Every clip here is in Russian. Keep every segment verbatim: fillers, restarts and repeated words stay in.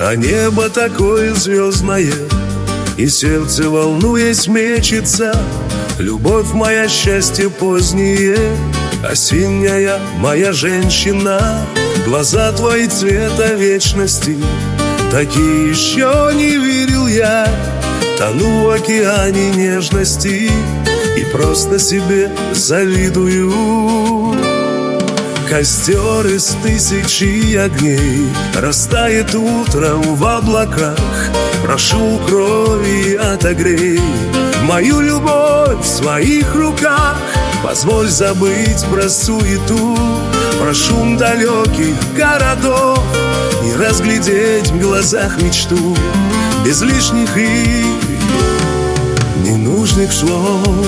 А небо такое звездное, и сердце, волнуясь, мечется. Любовь моя, счастье позднее, осенняя моя женщина. Глаза твои цвета вечности, такие еще не видел я. Тону в океане нежности и просто себе завидую. Костер из тысячи огней растает утром в облаках. Прошу, укрой и отогрей мою любовь в своих руках. Позволь забыть про суету, про шум далеких городов и разглядеть в глазах мечту без лишних и ненужных слов.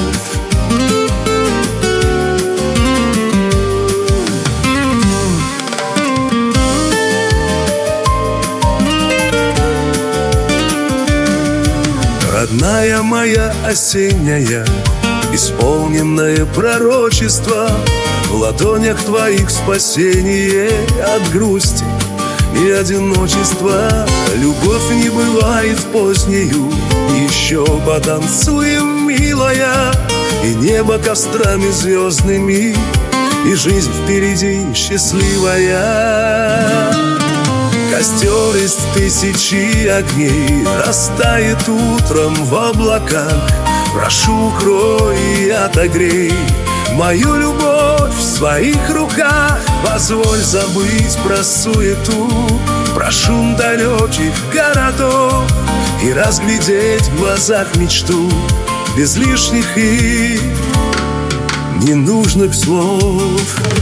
Родная моя осенняя, исполненное пророчество, в ладонях твоих спасение от грусти и одиночества. Любовь не бывает позднею, еще потанцуем, милая, и небо кострами звездными, и жизнь впереди счастливая. Костер из тысячи огней растает утром в облаках. Прошу, укрой и отогрей мою любовь в своих руках. Позволь забыть про суету, про шум далеких городов и разглядеть в глазах мечту без лишних и ненужных слов.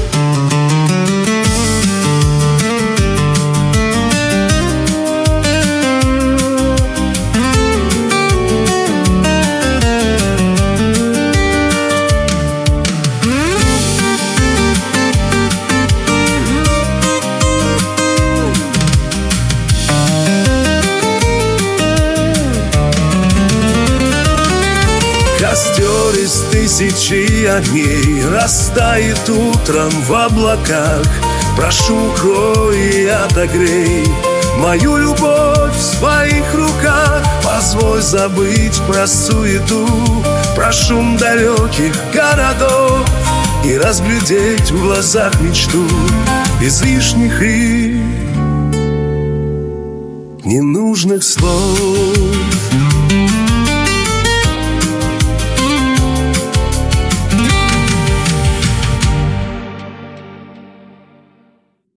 Костер из тысячи огней растает утром в облаках. Прошу, укрой и отогрей мою любовь в своих руках. Позволь забыть про суету, про шум далеких городов и разглядеть в глазах мечту без лишних и ненужных слов.